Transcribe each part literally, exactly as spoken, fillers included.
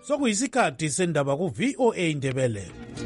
sokuyisikhathi sendaba ku-V O A Indebele.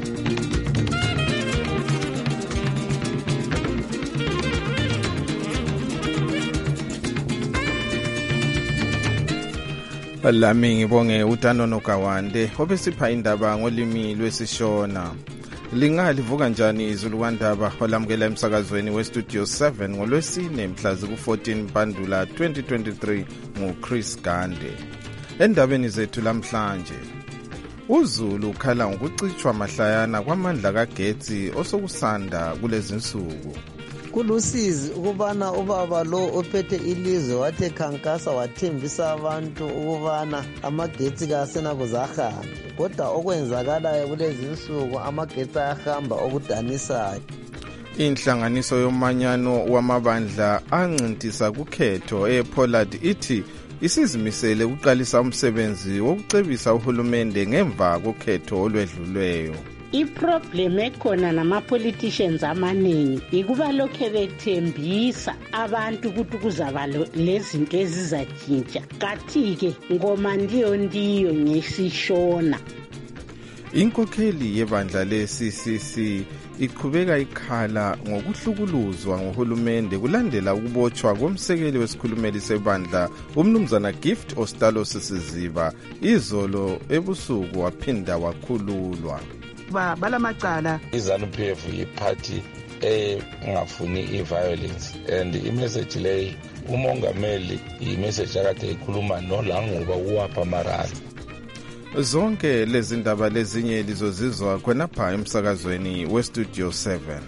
Lami ngibonge uTanono Kawande obesipha indaba ngolimi lwesishona. Lingalivuka njani izulu kwandaba olamukela emsakazweni westudio seven ngolwesine mhla ziku-fourteen Mpandula twenty twenty-three nguChris Gande. Endabeni zethu lamhlanje, uZulu ukhala ngokucitshwa mahlayana kwamandla kagetsi osokusanda kulezi nsuku. Kulusizi ukubana ubaba lo ophethe ilizwe wathe khankasa wathembisa abantu ukubana amagetsi kasenakuzahambe, kodwa okwenzakalayo kulezi nsuku amagetsi ayahamba okudanisayo. Inhlanganiso yomanyano wamabandla ancintisa kukhetho ePollard ithi isizimisele ukuqalisa umsebenzi wokucebisa uhulumende ngemva kokhetho olwedlulweyo. I-problem ekhona nama-politicians amaningi ikuba lokhe bethembisa abantu ukuthi kuzaba lezinto ezizatshintsha, kathi-ke ngoma ndiyo ndiyo ngesishona. Inkokheli yebandla le-C C C iqhubeka ikhala ngokuhlukuluzwa ngohulumende kulandela ukubotshwa komsekeli wesikhulumeli sebandla umnumzana Gift Ostalo Sisiziba izolo ebusuku waphinda wakhululwa. Balamacala iZANU-P F yiphathi engafuni i-violence, and imessage leyi umongameli imessage akade ikhuluma nolanguba uwapha marani. Zonke lezi ndaba lezinye lizozizwa khonapha emsakazweni westudio seven.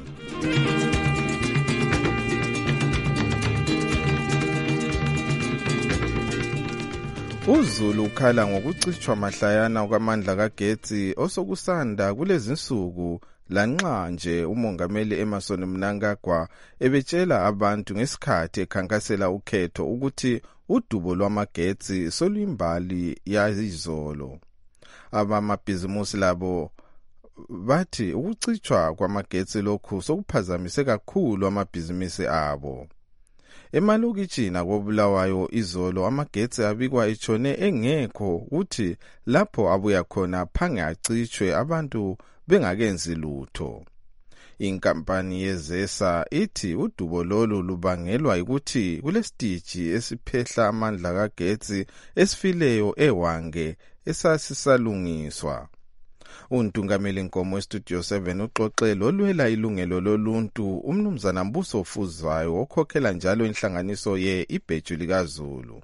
uZulu ukhala ngokucitshwa mahlayana kwamandla kagetsi osokusanda kulezi nsuku, lanxa nje umongameli Emmerson Mnangagwa ebetshela abantu ngesikhathi ekhankasela ukhetho ukuthi udubo lwamagetsi soluyimbali yazizolo. Abamabhizimusi labo bathi ukucitshwa kwamagetsi lokhu sokuphazamise kakhulu amabhizimusi abo. Emalokitshini koBulawayo izolo amagetsi abikwa etshone engekho, uthi lapho abuya khona phange acitshwe abantu bengakenzi lutho. Inkampani yezesa ithi udubo lolu lubangelwa ukuthi kulesitiji esiphehla amandla kagetsi esifileyo eWange esasisalungiswa. Untungameli Nkomo westudio seven uxoxelo olwela ilungelo loluntu umnumzana Mbuso Fuzwayo okhokhela njalo inhlanganiso ye-Ibheju likaZulu.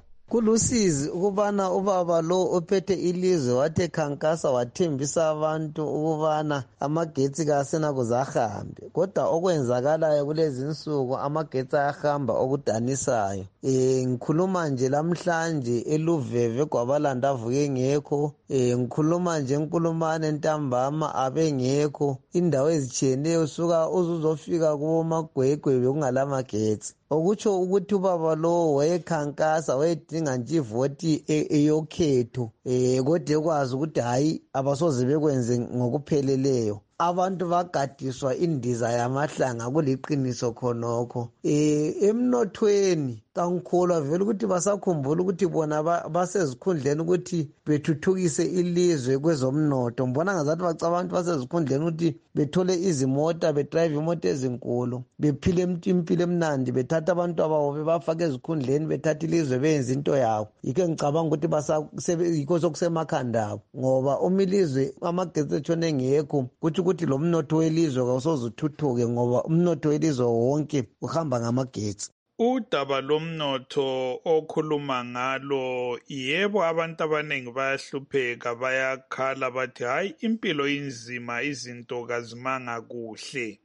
Kulusizi ukubana ubaba lo ophethe ilizwe wathe khankasa wathembisa abantu ukubana amagetsi kasenakuzahambe, kodwa okwenzakalayo kulezi nsuku amagetsi ayahamba okudanisayo. Eh ngikhuluma nje lamhlanje eLuveve kwabalanda avuke ngekho, eh ngikhuluma nje enkulumane ntambama abengekho, indawo ezitshiyeneyo suka uzuzofika kuMagwegwe bekungalamagetsi. Okutsho ukuthi ubaba lo wayekhankasa wayedinga nje ivoti eyokhetho, eh kodwa ekwazi ukuthi hayi abasoze bekwenze ngokupheleleyo. Abantu bagadiswa indiza yamahlanga kuliqiniso khonokho. Eh emnothweni kangikholwa vele ukuthi basakhumbula ukuthi bona basezikhundleni ukuthi bethuthukise ilizwe kwezomnotho. Mbona ngazathi bacabantu basezikhundleni ukuthi bethole izimota, bedrive imoto ezinkulu, bephile impilo emnandi, bethatha abantu ababo bebafaka ezikhundleni, bethatha ilizwe benze into yawo. Yike ngicabanga ukuthi basayikho sokusemakhanda abo, ngoba umilizwe amagetsi etshone ngekho kuthi ukuthi lo mnotho welizwe kawusoze uthuthuke, ngoba umnotho welizwe wonke uhamba ngamagetsi. Udaba lomnotho okhuluma ngalo, yebo abantu abaningi bayahlupheka, bayakhala bathi hayi impilo inzima, izinto kazimanga kuhle.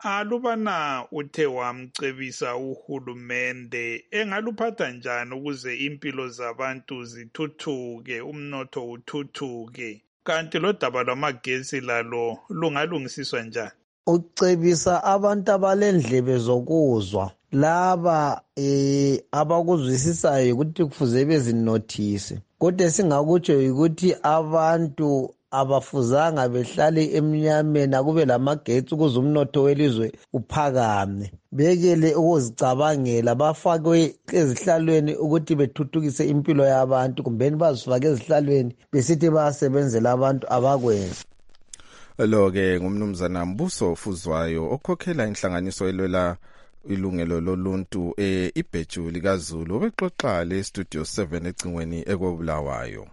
Alubana uthe wamcebisa uhulumende engaluphatha njani ukuze impilo zabantu zithuthuke, umnotho uthuthuke, kanti lo daba lwamagetsi lalo lungalungisiswa njani? Ucebisa abantu abalendlebe zokuzwa, laba eh abakuzwisisayo ukuthi kufuze bezinothise, kodwa singakutsho ukuthi abantu abafuzanga behlale emnyameni akube lamagetsi ukuze umnotho welizwe uphakame. Bekele ukuzicabangela bafakwe ezihlalweni ukuthi bethuthukise impilo yabantu kumbeni bazifake ezihlalweni besithi bayasebenzela abantu abakwenza. Lo-ke ngumnumzana Mbuso Fuzwayo okhokhela inhlanganiso elwela ilungelo loluntu e ibheju likaZulu obexoxa le Studio seven ecingweni ekobulawayo.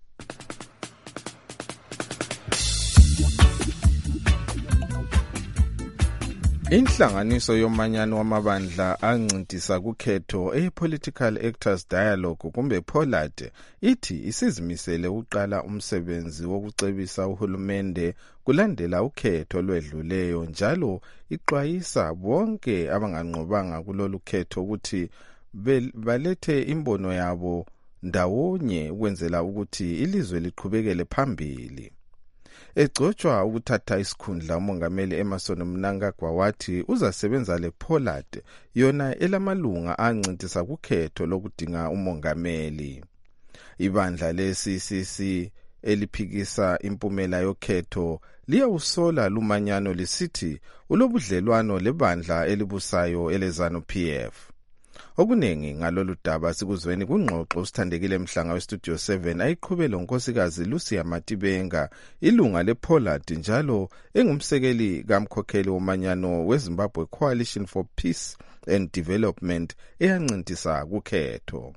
Inhlanganiso yomanyano wamabandla ancintisa kukhetho e-Political Actors Dialogue kumbe POLAD ithi isizimisele uqala umsebenzi wokucebisa uhulumende kulandela ukhetho lwedluleyo njalo ixwayisa bonke abanganqobanga kulolu khetho ukuthi balethe imbono yabo ndawonye ukwenzela ukuthi ilizwe liqhubekele phambili. Egcotshwa ukuthatha isikhundla umongameli Emmerson Mnangagwa wathi uzasebenza le POLAD yona elamalunga ancintisa kukhetho lokudinga umongameli. Ibandla le-C C C eliphikisa impumela yokhetho liyawusola lumanyano lisithi ulobudlelwano lebandla elibusayo eleZANU P F. Okuningi ngalolu daba sikuzweni kungxoxo sithandekile emhlanga weStudio seven ayiqhubela unkosikazi Lucia Matibenga ilunga lePOLAD njalo engumsekeli kamkhokheli womanyano weZimbabwe Coalition for Peace and Development eyancintisa kukhetho.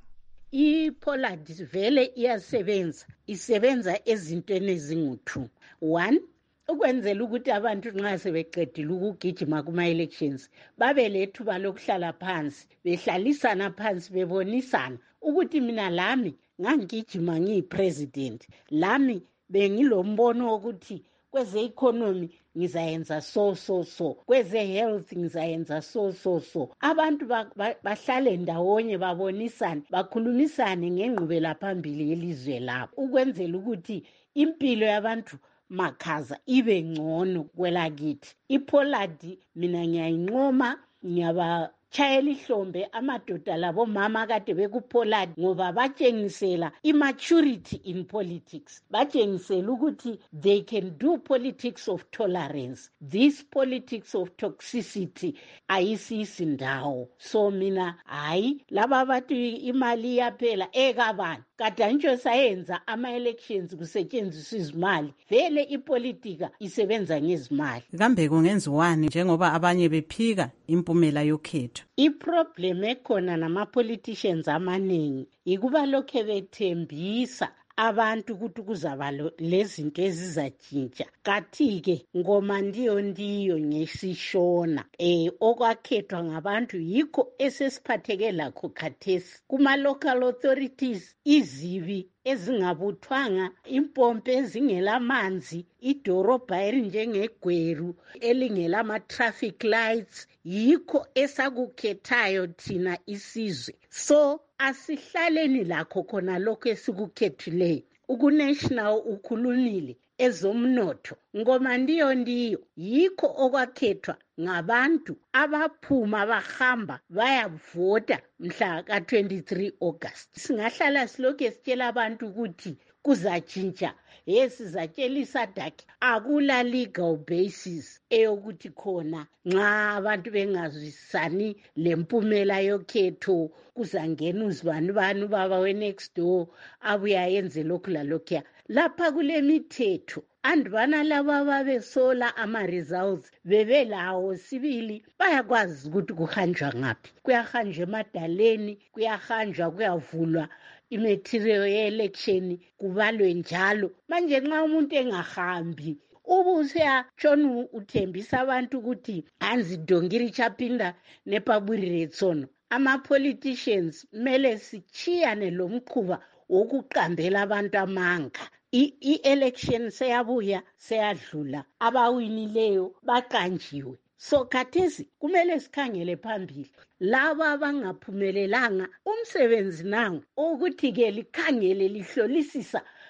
IPOLAD vele iyasebenza isebenza ezintweni ezingu-two. One, ukwenzela ukuthi abantu nxa sebeqedile ukugijima kuma-elections babe lethuba lokuhlala phansi behlalisana phansi bebonisana ukuthi mina lami ngangigijima ngiyi-president, lami bengilombono wokuthi kweze-economy ngizayenza so so so, kweze-health ngizayenza so so so. Abantu bahlale ndawonye babonisane bakhulumisane ngengqubela phambili yelizwe labo ukwenzela ukuthi impilo yabantu makhaza ibe ngcono kwelakithi. IPOLAD mina ngiyayinqoma, ngiyabachayela ihlombe amadoda labo mama kade bekuPOLAD ngoba batshengisela immaturity in politics, batshengisela ukuthi they can do politics of tolerance. This politics of toxicity ayisisi ndawo. So mina hayi laba bathi imali yaphela ekabani kadantsho sayenza ama-elections kusetshenziswa izimali, vele ipolitika isebenza ngezimali. Kambe kungenziwani njengoba abanye bephika impumela yokhetho? Iproblem ekhona nama-politicians amaningi ikuba lokhe bethembisa abantu ukuthi kuzaba lezinto ezizatshintsha. Kathi-ke ngoma ndiyo ndiyo ngesishona eh okwakhethwa ngabantu yikho esesiphatheke lakho khathesi. Kuma-local authorities izibi ezingabuthwanga, impompe ezingelamanzi, idorobha elinjengegweru elingelama-traffic lights, yikho esakukhethayo thina isizwe. So asihlaleni lakho khona lokho esikukhethileyo. Ukunational ukhulumile ezomnotho ngoma ndiyo ndiyo yikho okwakhethwa ngabantu abaphuma bahamba bayavota mhla ka twenty-three August. Singahlala silokhu sitshela abantu ukuthi kuzatshintsha, yesizatshela isadaki akula legal basis eyokuthi khona nxa abantu bengazwisani lempumela yokhetho kuzangena uzibani bani baba we-next door abuya yenze lokhu lalokhuya. Lapha kule mithetho andibana laba babesola ama-results bebelawo sibili bayakwazi ukuthi kuhanjwa ngaphi. Kuyahanjwa emadaleni, kuyahanjwa kuyavulwa imaterial ye-election kubalwe njalo. Manje nxa umuntu engahambi ubuseyatshona uthembisa abantu ukuthi hanzi dongiri chapinda nepabwirire tsono. Ama-politicians mele sichiyane lo mkhuba wokuqambela abantu amanga. I-election seyabuya seyadlula, abawinileyo baqanjiwe. So khathesi kumele sikhangele phambili laba abangaphumelelanga umsebenzi nangu ukuthi ke likhangele lihlolisisa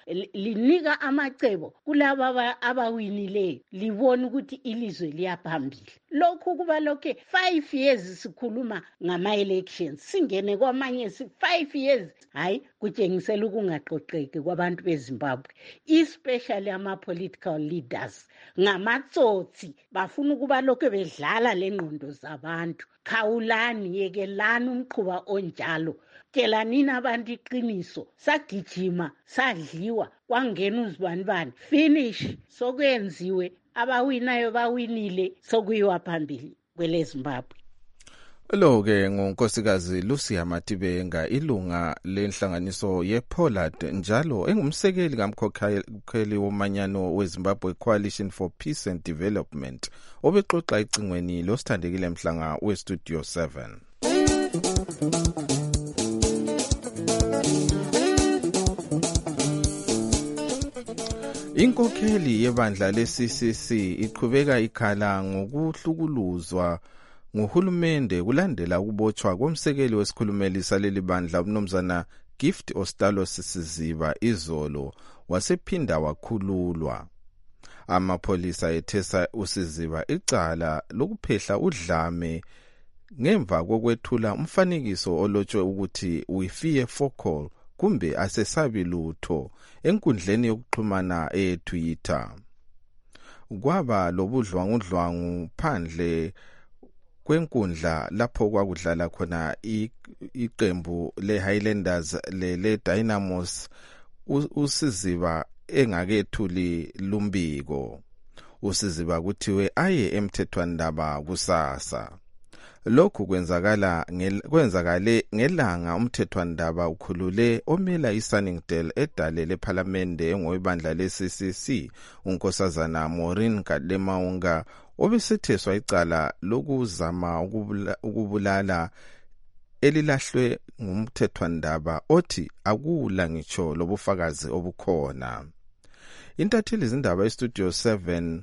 linika amacebo kulaba abawinileyo libona ukuthi ilizwe liyaphambili. Lokhu kuba lokhe five years sikhuluma ngama-elections singene kwamanye five years hayi kutshengisela ukungaqoqeki kwabantu beZimbabwe, especially ama-political leaders ngamatsotsi bafuna ukuba lokhu bedlala lengqondo zabantu. Khawulani, yekelani umqhuba onjalo, tshelanini abantu iqiniso, sagijima sadliwa kwangena uzibanibani, finish sokwenziwe, abawinayo bawinile, sokuyiwa phambili kwele Zimbabwe. Lo-ke ngunkosikazi Lucia Matibenga, ilunga lenhlanganiso ye-Pollard njalo engumsekeli kamkhokheli womanyano weZimbabwe Coalition for Peace and Development, obexoxa icingweni losithandekile mhlanga weStudio seven. Inkokheli yebandla le-C C C iqhubeka ikhala ngokuhlukuluzwa nguhulumende kulandela ukubotshwa komsekeli wesikhulumeli saleli bandla umnumzana Gift Ostalos Siziba izolo wasephinda wakhululwa. Amapholisa ethesa uSiziba icala lokuphehla udlame ngemva kokwethula umfanekiso olotshwe ukuthi we fear focal kumbe asesabi lutho enkundleni yokuxhumana e-Twitter. Kwaba lobudlwangudlwangu phandle kwenkundla lapho kwakudlala khona iqembu le-Highlanders le-Dynamos, uSiziba engakethuli lumbiko. uSiziba kuthiwe aye emthethwandaba kusasa. Lokhu kwenzakala kwenzakale ngelanga umthethwandaba ukhulule omela iSunningdale edale lePhalamende engowebandla le-C C C unkosazana Maureen Kademaunga obesetheswa icala lokuzama ukubulala elilahlwe ngumthethwandaba othi akula ngitsho lobufakazi obukhona. Intatheli zindaba eStudio seven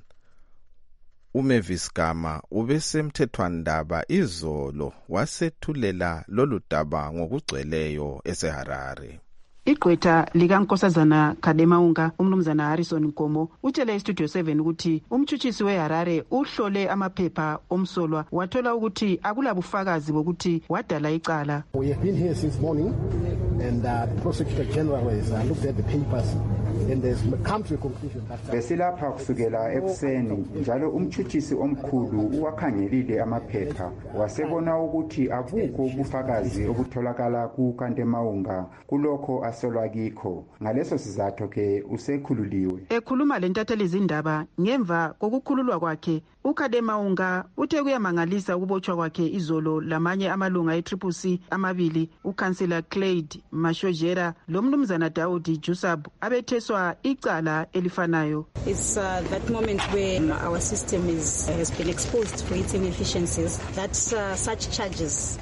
uMavis Gama ubesemthethwandaba izolo wasethulela lolu daba ngokugcweleyo eseHarare. Igqwetha likankosazana Kademaunga umnumzana Harrison Nkomo utshele iStudio seven ukuthi umtshutshisi weHarare uhlole amaphepha omsolwa wathola ukuthi akulabufakazi bokuthi wadala icala. We have been here since morning and uh, the Prosecutor General has uh, looked at the papers and has come to a conclusion that besilapha kusukela ekuseni njalo umtshutshisi omkhulu uwakhangelile amaphepha wasebona ukuthi abukho ubufakazi obutholakala kuKademaunga kulokho asolwa kikho. Ngaleso sizathu ke usekhululiwe. Ekhuluma lentatheli zindaba ngemva kokukhululwa kwakhe, uKademaunga uthe kuyamangalisa ukubotshwa kwakhe izolo lamanye amalunga e-Triple C amabili, uKhansela Clyde Mashojera lomnumzana Daudi Jusab abetheswa icala elifanayo. It's uh, that moment where our system is has been exposed for its inefficiencies that uh, such charges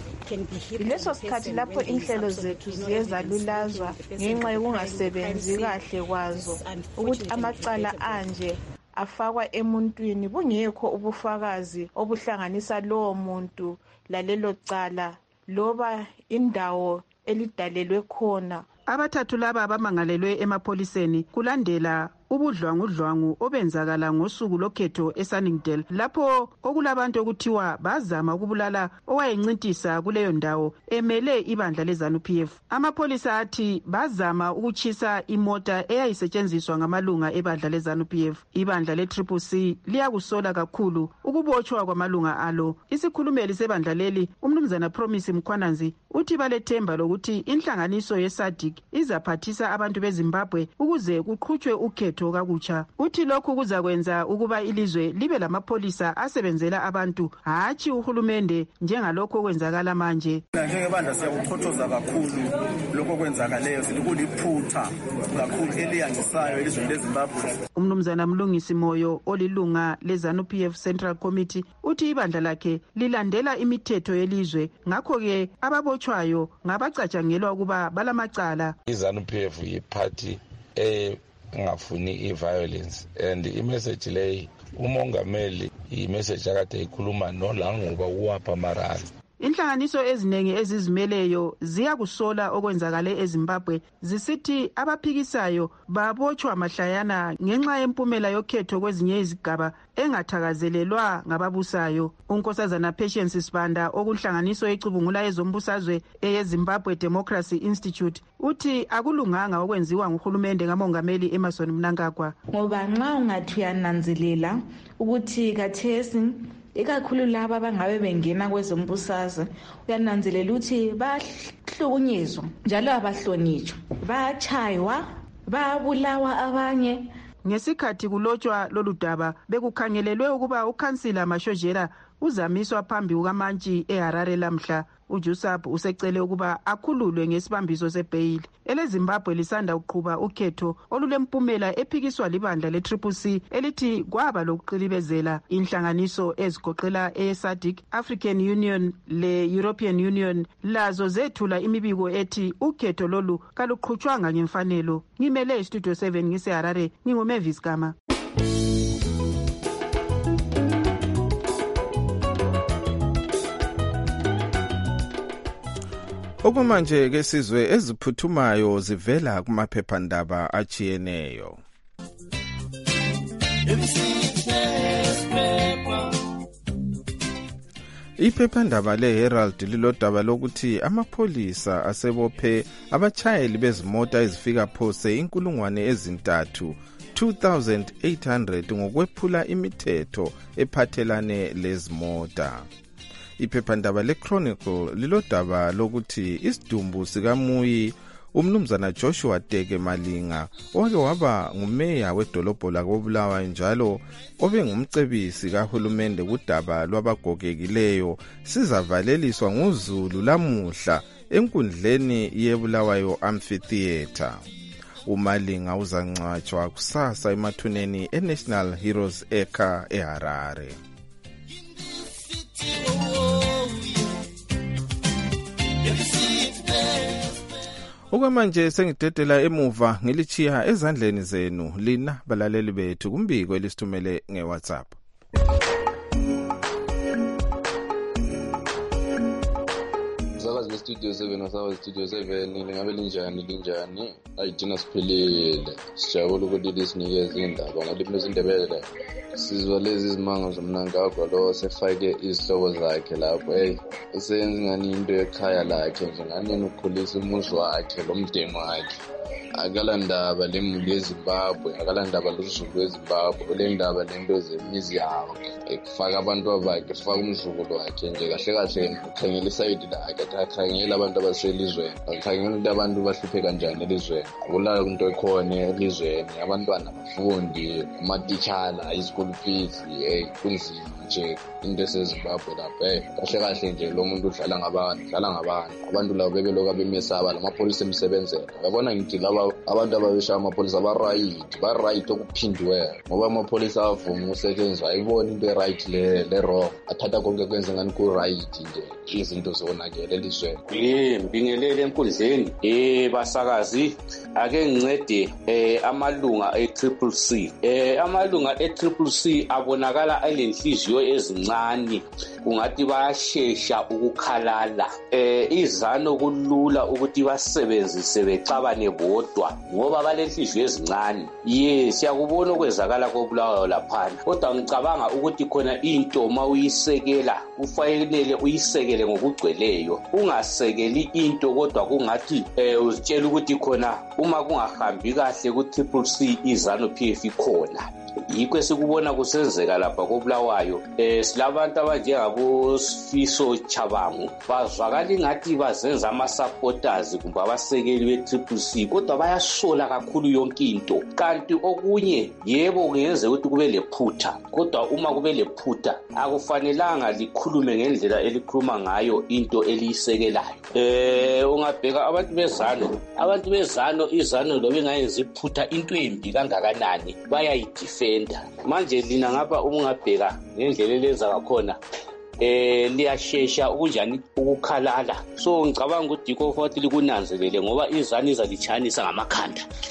Ileso sikhathi lapho inhlelo zethu ziye zalulazwa ngenxa yokungasebenzi kahle kwazo ukuthi amacala anje afakwa emuntwini bungekho ubufakazi obuhlanganisa lowo muntu lalelo cala loba indawo elidalelwe khona. Abathathu laba abamangalelwe emapholiseni kulandela ubudlwangudlwangu obenzakala ngosuku lokhetho eSunningdale lapho okulabantu okuthiwa bazama ukubulala owayencintisa kuleyo ndawo emele ibandla leZANU-P F. Amapholisa athi bazama ukuchisa imota eyayisetshenziswa ngamalunga ebandla leZANU-P F. Ibandla le-Triple C liyakusola kakhulu ukubotshwa kwamalunga alo. Isikhulumeli sebandla leli umnumzana Promise Mkhwananzi uthi balethemba lokuthi inhlanganiso yeSADC izaphathisa abantu beZimbabwe ukuze kuqhutshwe ukhetho kakutsha. Uthi lokhu kuzakwenza ukuba ilizwe libe lamapholisa asebenzela abantu hatshi uhulumende njengalokho okwenzakala manje. Njengebandla siyakuchothoza kakhulu lokho kwenzakaleyo siliphutha kakhulu eliyangisayo elizweni leZimbabwe. Umnumzana Mlungisi Moyo olilunga leZANU-P F Central Committee uthi ibandla lakhe lilandela imithetho yelizwe ngakho ke ababotshwayo ngabacatshangelwa ukuba balamacala. iZANU-P F yiparty eh ngafuni i-violence and i-message leyi umongameli i-message akade ikhuluma nolanguba uwapha marara Inhlanganiso eziningi ezizimeleyo ziyakusola okwenzakale eZimbabwe zisithi abaphikisayo babotshwa mahlayana ngenxa yempumela yokhetho kwezinye izigaba engathakazelelwa ngababusayo. Unkosazana Patience Sibanda okunhlanganiso ecubungula ezombusazwe eyeZimbabwe Democracy Institute uthi akulunganga okwenziwa nguhulumende kamongameli Emmerson Mnangagwa. Ngoba nxa ungathi uyananzelela ukuthi kathesi ikakhulu laba abangabe bengena kwezombusazwe uyananzelela ukuthi bahlukunyezwa njalo abahlonitshwa, bayachaywa, bayabulawa abanye. Ngesikhathi kulotshwa lolu daba bekukhangelelwe ukuba ukhansila Mashojela uzamiswa phambi kukaMantshi eHarare lamhla. uJusab usecele ukuba akhululwe ngesibambiso sebhayili. EleZimbabwe lisanda uqhuba ukhetho olulempumela ephikiswa libandla le-Triple C elithi kwaba lokuqilibezela inhlanganiso ezigoqela e-SADC, African Union le-European Union lazo zethula imibiko ethi ukhetho lolu kaluqhutshwanga ngemfanelo. Ngimele eStudio seven ngiseHarare, nginguMavis Gama. Okumanje ke sizwe eziphuthumayo zivela kumaphephandaba achiyeneyo. Iphephandaba leHerald lilodaba lokuthi amapholisa asebophe abachayeli bezimota ezifika phose inkulungwane ezintathu two thousand eight hundred ngokwephula imithetho ephathelane lezimota. Iphephandaba leChronicle lilodaba lokuthi isidumbu sikaMuyi umnumzana Joshua Teke Malinga owake waba ngumeya wedolobho lakoBulawayo njalo obe ngumcebisi kahulumende kudaba lwabagogekileyo sizavaleliswa ngoZulu lamuhla enkundleni yeBulawayo Amphitheatre. uMalinga uzancwatshwa kusasa emathuneni eNational Heroes Eka eHarare. Okwamanje sengidedela emuva ngilichiya ezandleni zenu lina balaleli bethu kumbiko elisithumele ngeWhatsApp. Sakazi Studio seven wasaba Studio seven lingabe linjani linjani ayidina siphelele sijabula ukuthi lisinikeze indaba ngolimi lwesindebele sizwa lezi izimanga zomnangagwa lo sefake izihlobo zakhe lapho hey usenza ngani into ekhaya lakhe nje ngani ukukhulisa umuzi wakhe lomdeni wakhe akalandaba lemuli eZimbabwe akalandaba lozulu eZimbabwe le ndaba lento zemizi yawo ekufaka abantu abakhe efaka umzukulu wakhe nje kahle kahle ukhangela isayidi lakhe akhangela abantu abaselizweni akhangela ukuthi abantu bahluphe kanjani elizweni akulayo into ekhona elizweni abantwana abafundi amatitshala i-school fees hey kunzima nje into eseZimbabwe lapho hey kahle kahle nje lo muntu udlala ngabantu udlala ngabantu abantu labo bebeloka bemesaba lamapholisa emsebenzela yabona ngithi laba abantu ababesha amapholisa ba right ba right okuphindiwe ngoba amapholisa avuma ukusetshenzwa ayibona into right le le wrong athatha konke kwenza ngani ku right nje izinto zonakele elizweni. Eh mbingelele enkundleni eh basakazi ake ngincede eh amalunga e-Triple C eh amalunga e-Triple C abonakala alenhliziyo ezincane kungathi bayashesha ukukhalala eh izano kulula ukuthi basebenzise becabane bodwa ngoba balenhliziyo ezincane yes siyakubona okwenzakala koBulawayo lapha kodwa ngicabanga ukuthi khona into mawuyisekela kufanele uyisekele ngokugcweleyo ungasekeli into kodwa kungathi eh uzitshela ukuthi khona uma kungahambi kahle ku-Triple C izano P F ikhona yikho esikubona kusenzeka lapha koBulawayo eh silabantu abanjengabo Sifiso Chabangu bazwakala ingathi bazenza ama supporters kumbe abasekeli be-Triple C kodwa bayasola kakhulu yonke into kanti okunye yebo kungeze ukuthi kube lephutha kodwa uma kube lephutha akufanelanga likhulume ngendlela elikhuluma ngayo into eliyisekelayo eh ungabheka abantu bezano abantu bezano izano lo bengayenza iphutha into embi kangakanani bayayidefenda manje lina ngapha ungabheka ngendlela elenza ngakhona eh liyashesha ukunjani ukukhalala so ngicabanga ukuthi diko futhi likunanzelele ngoba izani izalichayanisa ngamakhanda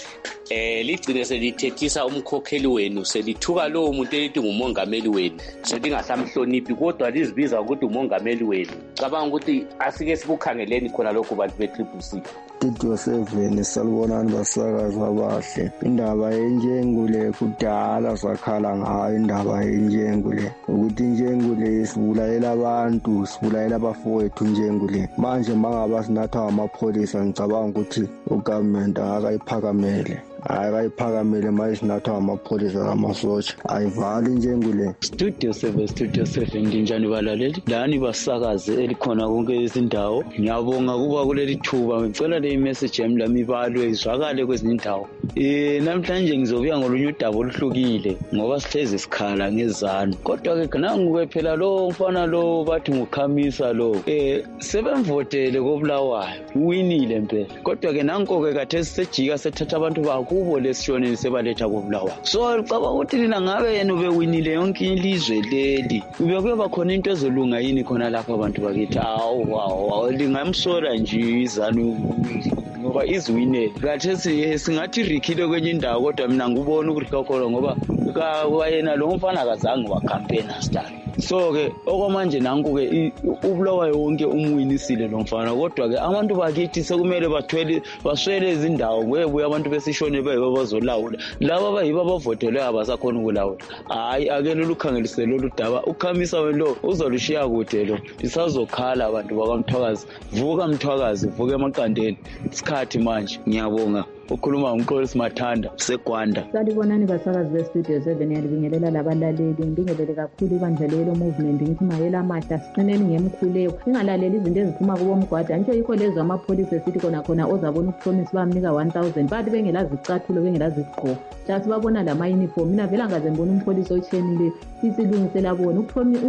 eh ligcine selithethisa umkhokheli wenu selithuka lowo muntu elithi ngumongameli wenu selingasamhloniphi kodwa lizibiza ukuthi umongameli wenu. Cabanga ukuthi asike sikukhangeleni khona lokho bantu be-Triple C. Studio seven salibonani basakazi abahle. Indaba yenjengule kudala sakhala ngayo indaba yenjengule ukuthi injengule sibulalela abantu sibulalela abafowethu njengule. Manje mangaba sinatha amapholisa ngicabanga ukuthi ugovernment akayiphakamele akayiphakamele manje sinatha amapholisa amasotsha ayivali njengule. Studio seven Studio seven njani balaleli lani basakazi elikhona konke izindawo. Ngiyabonga kuba kuleli thuba ngicela le message yami lami ibalwe izwakale kwezinye indawo. Eh namhlanje ngizobuya ngolunye udaba oluhlukile ngoba sihlezi sikhala ngezanu. Kodwa ke nangu phela lo mfana lo bathi ngukhamisa lo eh sebemvotele koBulawayo uwinile impela. Kodwa ke nanko ke kathe sejika sethatha abantu bakubo lesishoneni sebaletha koBulawayo. So cabanga ukuthi lina ngabe yena ubewinile yonke ilizwe leli ube kuyeba khona into ezolunga yini khona lapha abantu bakithi. Awu wow lingamsora nje izanu ngoba iziwinele. Kathe singathi rikhile kwenye indawo kodwa mina ngubona ukurikhokolo ngoba wayena lo mfana akazange wacampaign start. So ke okwamanje nanku ke uBulawayo wonke umwinisile lo mfana kodwa ke abantu bakithi sekumele bathwele baswele izindawo kwebuye abantu besishone bayibo bazolawula laba abayibo abavothelwe abasakhona ukulawula. Hayi ake lolukhangelise lolu daba ukhamisa welo uzolushiya kude lo lisazokhala abantu bakamthwakazi. Vuka Mthwakazi vuka emaqandeni isikhathi manje. Ngiyabonga ukhuluma umqolisi Mathanda seGwanda. Salibonani basakazi be-Studio seven yalibingelela labalaleli ngibingelele kakhulu ibandla lelo movement ngithi mayela amahla siqineni ngemkhuleko singalaleli izinto eziphuma kubo mgwada nje yikho lezo amapholisa esithi khona khona ozabona ukupromise bamnika one thousand bathi bengelazi icathulo bengelazi igqoko just babona lama uniform. Mina vela ngaze ngibona umpolisi ochenile isilungisela bona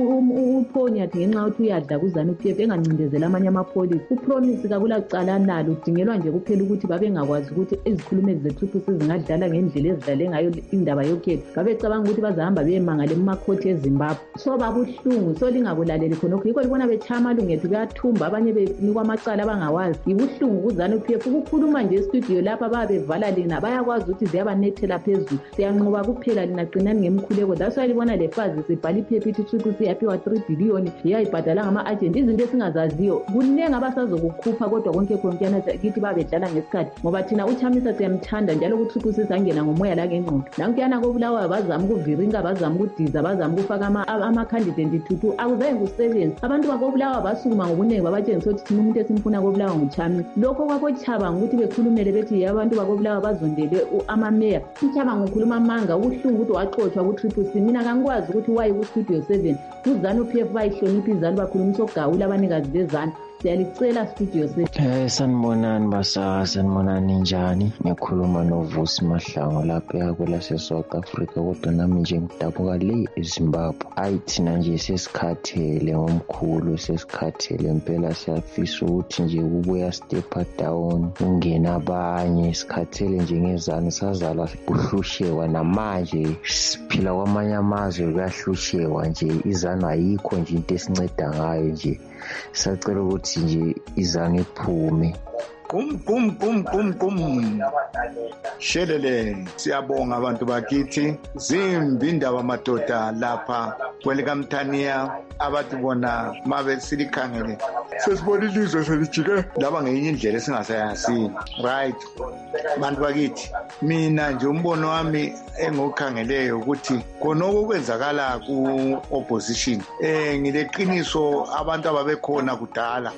uphonya athi ngenxa ukuthi uyadla kuzana uPF engancindezela amanye amapholisa. Upromise kakula cala nalo udingelwa nje kuphela ukuthi babengakwazi ukuthi izikhulumeli ze-Triple C zingadlala ngendlela ezidlale ngayo indaba yokhetho. Babecabanga ukuthi bazahamba beyemangala emakhothi eZimbabwe. So babuhlungu so lingakulaleli khonokho yikho libona betshaya amalungethu beyathumba abanye benikwa amacala abangawazi. Yibuhlungu kuzana uPF ukukhuluma nje estudio lapha babevala lina bayakwazi ukuthi ziyabanethela phezulu. Siyanqoba kuphela lina qinani ngemkhuleko. That's why libona le fazi sibhala iphepha ithi Triple C yaphiwa three billion iyayibhadala ngama-agent izinto esingazaziyo. Kuningi abasazokukhupha kodwa konke khonkiyana kithi babedlala ngesikhathi ngoba thina uChamisa siyamthanda njalo ukuthi Triple C sangena ngomoya la ngengqondo. Nankuyana koBulawayo bazama ukuviringa bazama ukudiza bazama ukufaka ama-candidate thuthu akuzange kusebenzi. Abantu bakoBulawayo basukuma ngobuningi babatshengisa ukuthi thina umuntu esimfuna koBulawayo nguChamisa. Lokho kwakoChabanga ukuthi bekhulumele bethi abantu bakoBulawayo bazondele amameya. uChabanga ukhuluma amanga ubuhlungu ukuthi waxoshwa ku-Triple C. Mina kangikwazi ukuthi wayi ku-Studio seven kuzana uPF bayihlonipha izanu bakhulumisa ogawula abanikazi bezanu. Siyalicela Studio seven. Eh sanibonani basakazi sanibonani njani? Ngikhuluma noVusi Mahlango lapha yakwela se-South Africa kodwa nami nje ngidabuka le eZimbabwe. Ayi thina nje sesikhathele ngomkhulu sesikhathele impela siyafisa ukuthi nje ubuya step down ungena abanye isikhathele nje ngezani sazala kuhlushewa namanje siphila kwamanye amazwe kuyahlushewa nje izanu ayikho nje into esinceda ngayo nje. Sacela ukuthi nje izange iphume. Kum kum kum kum kum shelele siyabonga abantu bakithi zimbi indaba madoda lapha kwelikamthaniya abathi bona mabe silikhangele sesibona ilizwe selijike laba ngenye indlela esingasayasini. Right bantu bakithi mina nje umbono wami engokhangeleyo ukuthi konoko kwenzakala ku opposition eh ngileqiniso abantu ababekhona kudala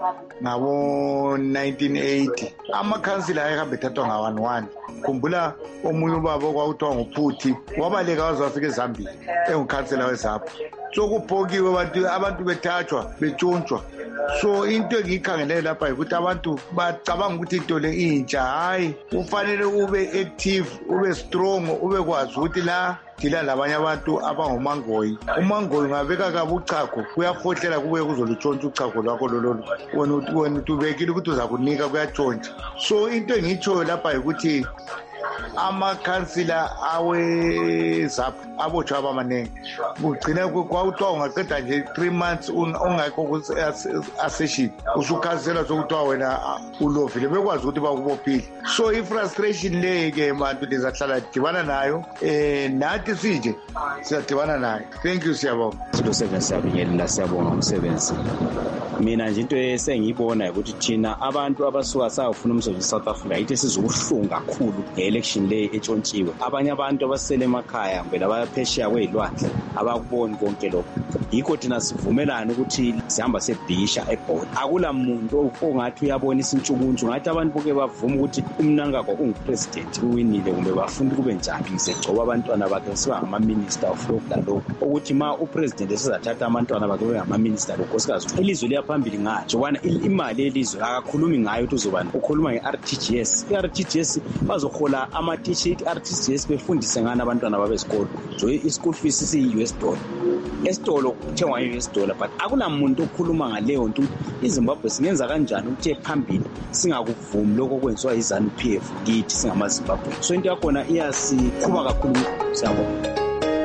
ngabo nineteen eighty amakhansila ayehambe ethathwa nga one one. Khumbula omunye ubaba okwakuthiwa nguphuthi wabaleka waze wafika eZambia engukhansela weZapho. So kuphokiwe abantu abantu bethathwa betshontshwa. So into engikhangele lapha ukuthi abantu bacabanga ukuthi into le intsha hayi ufanele ube active ube strong ube kwazi ukuthi la dila labanye abantu abangomangoyi. Umangoyi ngabeka kabuchakho kuyafohlela kube kuzolutshontsha uchakho lwakho lololo wena wena utubekile ukuthi uzakunika kuyatshontsha. So into engitsho lapha ukuthi amakhansila awezapha abotshwa abamanenge kugcina kwakuthiwa ungaqeda nje three months ungekho assession usukhansela sokuthiwa wena ulovile bekwazi ukuthi bakubophile. So i-frustration le-ke bantu lizahlala dibana nayo um nathi sije siyadibana nayo. Thank you, siyabonga. Studio seven siyabingelela, siyabonga umsebenzi. Mina nje into esengiyibona ukuthi thina abantu abasuka sayofuna umsebenzi eSouth Africa yithi sizokuhlunga kakhulu nge-election le etshontshiwe. Abanye abantu abasele emakhaya ngempela bayaphesheya kwezilwandle abakuboni konke lokho. Yikho thina sivumelana ukuthi sihamba sebhisha eBhodi. Akula muntu ongathi uyabona isintshukuntshu ngathi abantu boke bavuma ukuthi umnangagwa ungupresident uwinile kumbe bafunda kube njani ngizegcoba abantwana bakhe siba ngama-minister of lokhu lalokhu ukuthi ma upresident esizathatha abantwana bakhe bengama-minister lonkosikazi ilizwe liyaphambili ngayo jobana imali yelizwe akakhulumi ngayo ukuthi uzobani ukhuluma nge-R T G S. i-R T G S bazohola ama-t-shirt i-R T G S befundise ngani abantwana babesikolo so i-school fees siyi-U S dollar esitolo kuthengwa i-U S dollar but akunamuntu okhuluma ngaleyo nto iZimbabwe singenza kanjani ukuthi phambili singakuvumi lokho kwenziwa iZANU P F kithi singamaZimbabwe. So into yakhona iyasiqhuba kakhulu siyabonga.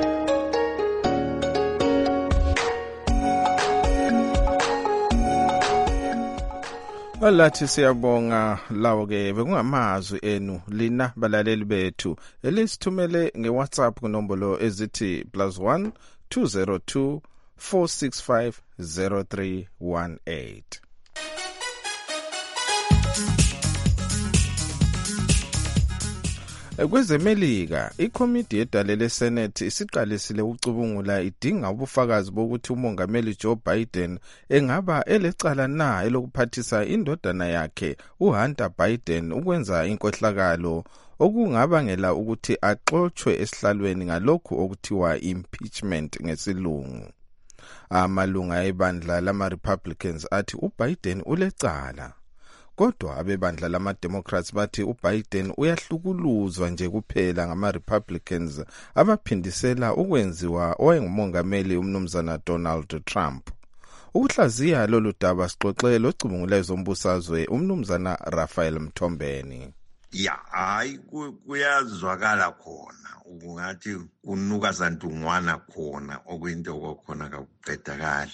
Alathi siyabonga lawo ke bekungamazwi enu lina balaleli bethu elisithumele ngeWhatsApp kunombolo ezithi plus one two zero two four six five zero three one eight. Kwezemelika ikomiti yedale leSenate isiqalisile ukucubungula idinga ubufakazi bokuthi umongameli Joe Biden engaba elecala na elokuphathisa indodana yakhe uHunter Biden ukwenza inkohlakalo okungabangela ukuthi axoxwe esihlalweni ngalokhu okuthiwa impeachment ngesilungu. Amalunga ebandla lama-Republicans athi uBiden ulecala. Kodwa abebandla lama-Democrats bathi uBiden uyahlukuluzwa nje kuphela ngama-Republicans abaphindisela ukwenziwa owayengumongameli umnumzana Donald Trump. Ukuhlaziya lolu daba sixoxe locubungula zombusazwe umnumzana Raphael Mthombeni. Ya hayi kuyazwakala khona ungathi kunuka santungwana khona okuyinto kokhona kakuqedakali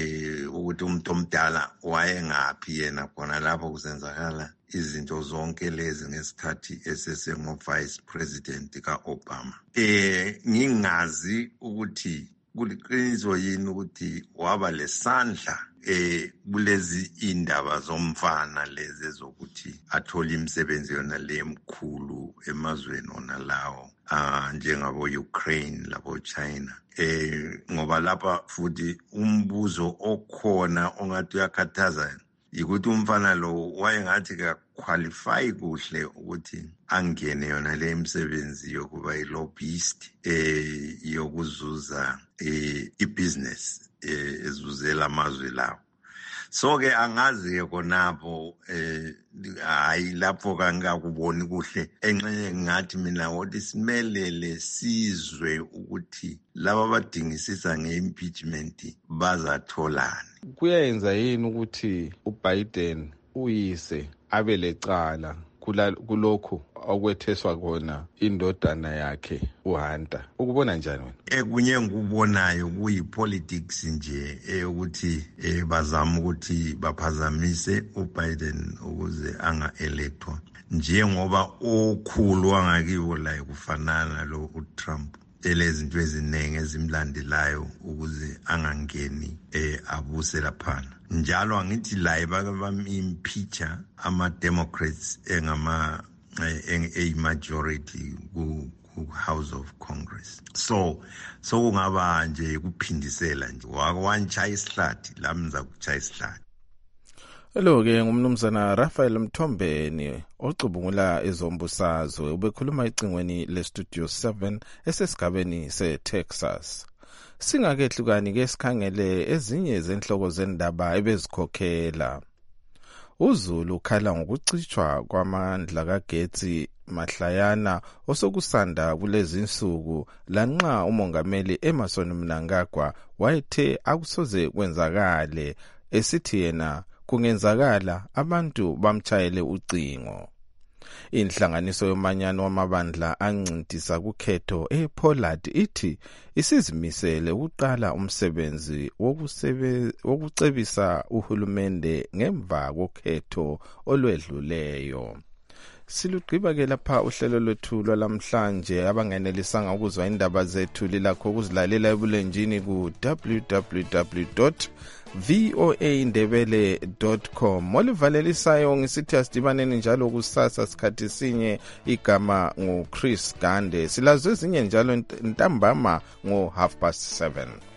eh ukuthi umuntu omdala wayengaphi yena khona lapho kusenzakala izinto zonke lezi ngesikhathi esesengo vice president kaObama. Eh ngingazi ukuthi kuliqiniso yini ukuthi waba lesandla eh kulezi indaba zomfana lezi zokuthi athola imisebenzi yona lemkhulu emazweni ona lawo ah njengabo Ukraine labo China eh ngoba lapha futhi umbuzo okhona ongathi uyakhathaza ukuthi umfana lo wayengathi ka qualify kuhle ukuthi angene yona le imisebenzi yokuba i-lobbyist eh yokuzuza eh ibusiness eh ezuzela amazwe lawo. So ke angazi ke konapho eh hayi lapho kangakuboni kuhle enxenye ngathi mina wothi simelele sizwe ukuthi laba badingisisa ngeimpeachment bazatholana. Kuyenza yini ukuthi uBiden uyise abelecala kulokho okwetheswa kona indodana yakhe uHunter? Ukubona njani wena? Ekunye ngikubonayo kuyipolitics nje eyokuthi bazama ukuthi baphazamise uBiden ukuze anga electwa njengoba okhulu wangakibo la kufanana lo uTrump elezinto eziningi ezimlandelayo ukuze angangeni eh abuse laphana. Njalo angithi la bamimpeacha ama Democrats engama a majority ku House of Congress. So so kungaba nje kuphindisela nje wakwanchaya isihlathi lamza kuchaya isihlathi. Hello ke ngumnumzana Raphael Mthombeni ocubungula ezombusazwe ubekhuluma icingweni le Studio seven esesigabeni seTexas. Singakehlukani ke sikhangele ezinye zenhloko zendaba ebezikhokhela. uZulu ukhala ngokucitshwa kwamandla kagetsi mahlayana osokusanda kulezi insuku lanxa umongameli Emmerson Mnangagwa wayethe akusoze kwenzakale esithi yena kungenzakala abantu bamchayele ucingo. Inhlanganiso yomanyano wamabandla ancintisa kukhetho ePollard ithi isizimisele ukuqala umsebenzi wokucebisa uhulumende ngemva kokhetho olwedluleyo. Silugqiba ke lapha uhlelo lwethu lwalamhlanje. Abangenelisanga ukuzwa indaba zethu lilakho ukuzilalela ebulenjini ku w w w dot voa ndebele dot com. Olivalelisayo ngisithi asidibaneni njalo kusasa sikhathi sinye. Igama ngu Chris Gande. Silazwe ezinye njalo ntambama ngo half past seven.